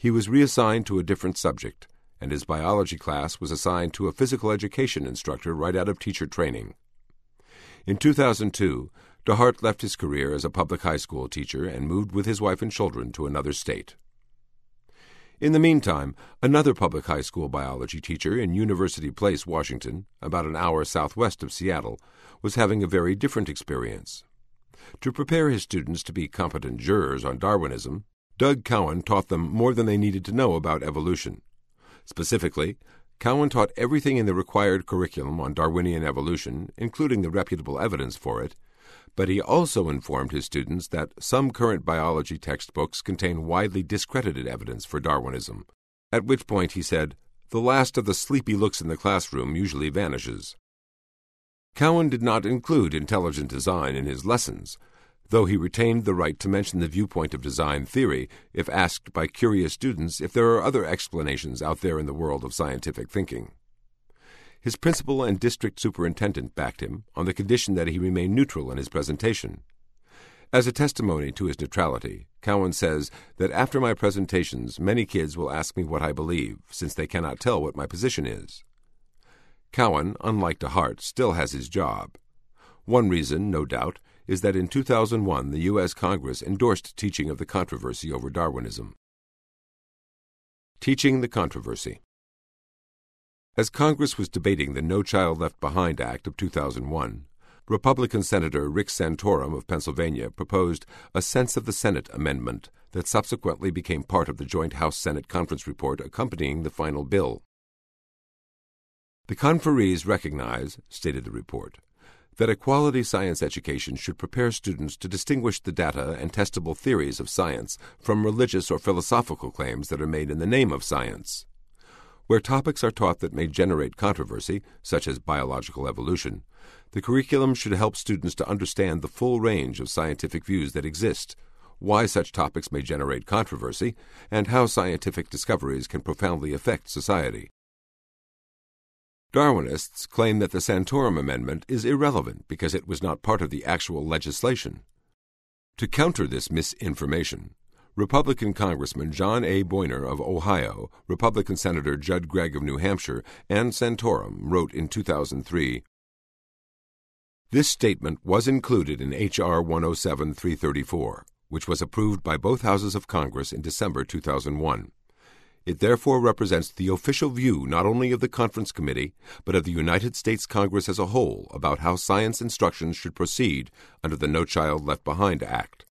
he was reassigned to a different subject, and his biology class was assigned to a physical education instructor right out of teacher training. In 2002, DeHart left his career as a public high school teacher and moved with his wife and children to another state. In the meantime, another public high school biology teacher in University Place, Washington, about an hour southwest of Seattle, was having a very different experience. To prepare his students to be competent jurors on Darwinism, Doug Cowan taught them more than they needed to know about evolution. Specifically, Cowan taught everything in the required curriculum on Darwinian evolution, including the reputable evidence for it, but he also informed his students that some current biology textbooks contain widely discredited evidence for Darwinism, at which point he said, "The last of the sleepy looks in the classroom usually vanishes." Cowan did not include intelligent design in his lessons, though he retained the right to mention the viewpoint of design theory if asked by curious students if there are other explanations out there in the world of scientific thinking. His principal and district superintendent backed him on the condition that he remain neutral in his presentation. As a testimony to his neutrality, Cowan says that after my presentations, many kids will ask me what I believe, since they cannot tell what my position is. Cowan, unlike DeHart, still has his job. One reason, no doubt, is that in 2001 the U.S. Congress endorsed teaching of the controversy over Darwinism. Teaching the controversy. As Congress was debating the No Child Left Behind Act of 2001, Republican Senator Rick Santorum of Pennsylvania proposed a Sense of the Senate amendment that subsequently became part of the joint House-Senate conference report accompanying the final bill. The conferees recognize, stated the report, that a quality science education should prepare students to distinguish the data and testable theories of science from religious or philosophical claims that are made in the name of science. Where topics are taught that may generate controversy, such as biological evolution, the curriculum should help students to understand the full range of scientific views that exist, why such topics may generate controversy, and how scientific discoveries can profoundly affect society. Darwinists claim that the Santorum Amendment is irrelevant because it was not part of the actual legislation. To counter this misinformation, Republican Congressman John A. Boehner of Ohio, Republican Senator Judd Gregg of New Hampshire, and Santorum wrote in 2003, "This statement was included in H.R. 107-334, which was approved by both houses of Congress in December 2001. It therefore represents the official view not only of the Conference Committee, but of the United States Congress as a whole about how science instruction should proceed under the No Child Left Behind Act.